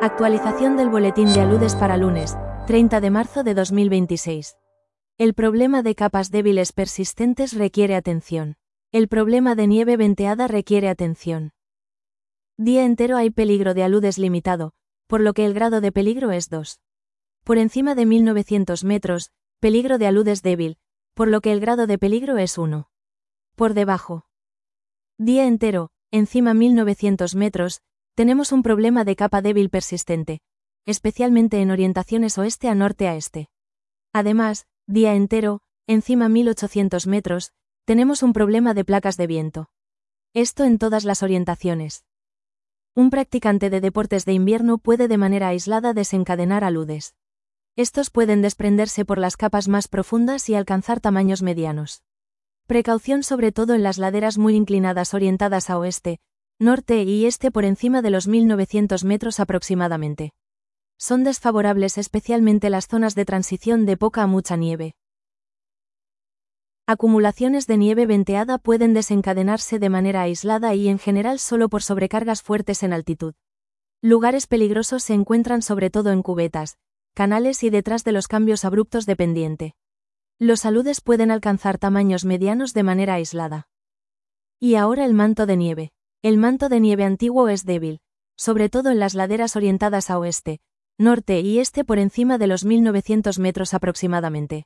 Actualización del boletín de aludes para lunes, 30 de marzo de 2026. El problema de capas débiles persistentes requiere atención. El problema de nieve venteada requiere atención. Día entero hay peligro de aludes limitado, por lo que el grado de peligro es 2. Por encima de 1900 metros, peligro de aludes débil, por lo que el grado de peligro es 1. Por debajo. Día entero, encima 1900 metros, tenemos un problema de capa débil persistente, especialmente en orientaciones oeste a norte a este. Además, día entero, encima 1800 metros, tenemos un problema de placas de viento. Esto en todas las orientaciones. Un practicante de deportes de invierno puede de manera aislada desencadenar aludes. Estos pueden desprenderse por las capas más profundas y alcanzar tamaños medianos. Precaución sobre todo en las laderas muy inclinadas orientadas a oeste, norte y este por encima de los 1900 metros aproximadamente. Son desfavorables especialmente las zonas de transición de poca a mucha nieve. Acumulaciones de nieve venteada pueden desencadenarse de manera aislada y en general solo por sobrecargas fuertes en altitud. Lugares peligrosos se encuentran sobre todo en cubetas, canales y detrás de los cambios abruptos de pendiente. Los aludes pueden alcanzar tamaños medianos de manera aislada. Y ahora el manto de nieve. El manto de nieve antiguo es débil, sobre todo en las laderas orientadas a oeste, norte y este por encima de los 1900 metros aproximadamente.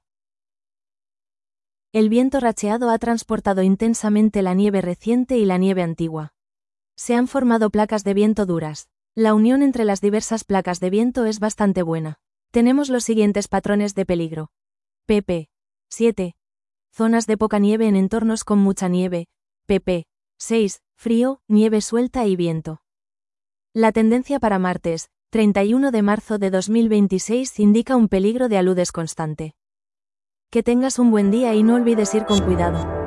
El viento racheado ha transportado intensamente la nieve reciente y la nieve antigua. Se han formado placas de viento duras. La unión entre las diversas placas de viento es bastante buena. Tenemos los siguientes patrones de peligro. pp. 7. Zonas de poca nieve en entornos con mucha nieve. pp. 6. Frío, nieve suelta y viento. La tendencia para martes, 31 de marzo de 2026 indica un peligro de aludes constante. Que tengas un buen día y no olvides ir con cuidado.